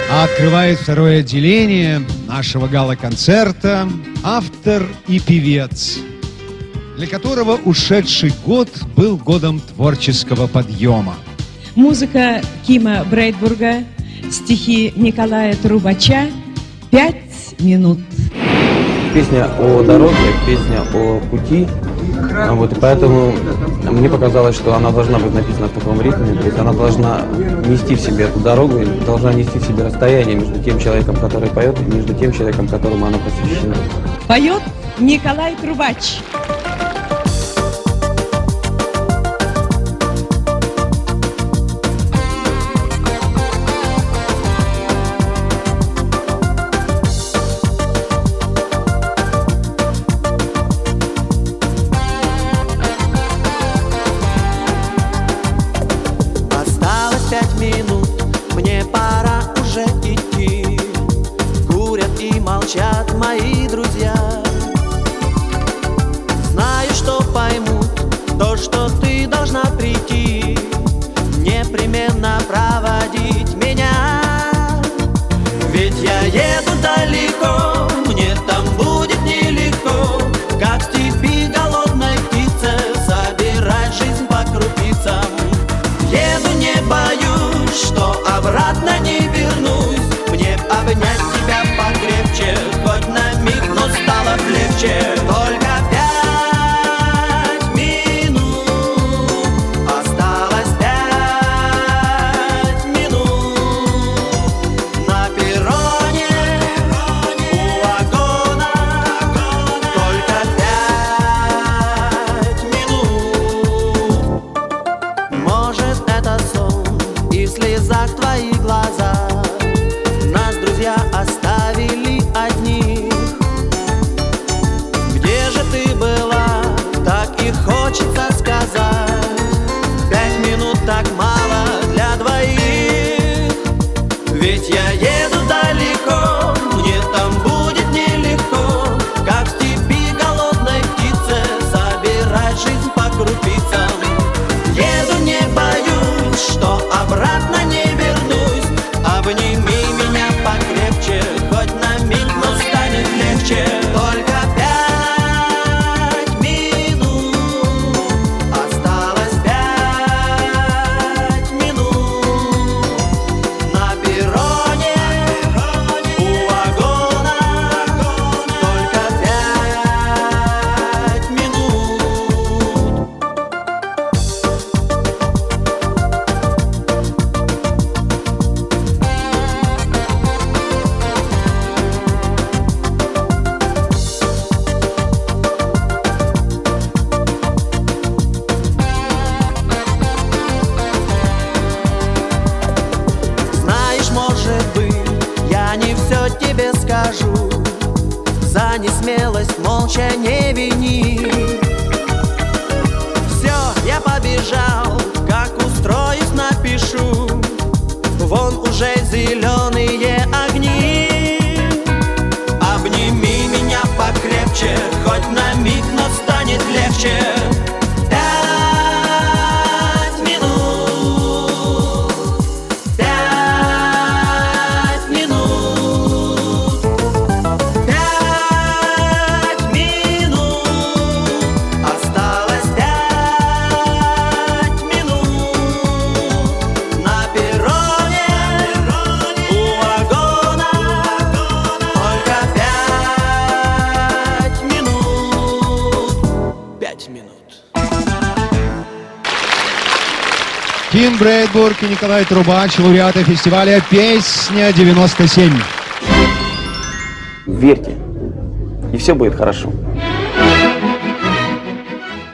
А открывает второе отделение нашего гала-концерта автор и певец, для которого ушедший год был годом творческого подъема. Музыка Кима Брейдбурга, стихи Николая Трубача. 5 минут. Песня о дороге, песня о пути. Вот, и поэтому мне показалось, что она должна быть написана в таком ритме. То есть она должна нести в себе эту дорогу, и должна нести в себе расстояние между тем человеком, который поет, и между тем человеком, которому она посвящена. Поет Николай Трубач. Молчат мои друзья. Знаю, что поймут то, что ты должна прийти, непременно проводить меня. Ведь я еду далеко, мне там будет нелегко, как в степи голодной птице собирать жизнь по крупицам. Еду, не боюсь, что обратно не вернусь. Мне обнять тебя покрепче, хоть на миг, но стало легче. Только 5 минут, осталось 5 минут. На перроне, у вагона, только 5 минут. Может, это сон и в слезах твоих глазах. Нас друзья оставили одних. Где же ты была? Так и хочется сказать. 5 минут так мало для двоих. Ведь я еду далеко, мне там будет нелегко, как в степи голодной птице собирать жизнь по крупицам. Еду, не боюсь, что обратно не вернусь. Обними меня покрепче, хоть на миг, но станет легче. Только 5 минут, осталось 5 минут. На перроне, у вагона, только 5 минут. Знаешь, может быть, я не все тебе скажу. За несмелость молча не вини. Все, я побежал, как устроюсь, напишу. Вон уже зеленые огни. Обними меня покрепче, хоть на миг, но станет легче. 5 минут, 5 минут, 5 минут, осталось 5 минут. На перроне, у вагона, только 5 минут. 5 минут. Ким Брейдбург и Николай Трубач, лауреаты фестиваля «Песня-97». Верьте, и все будет хорошо.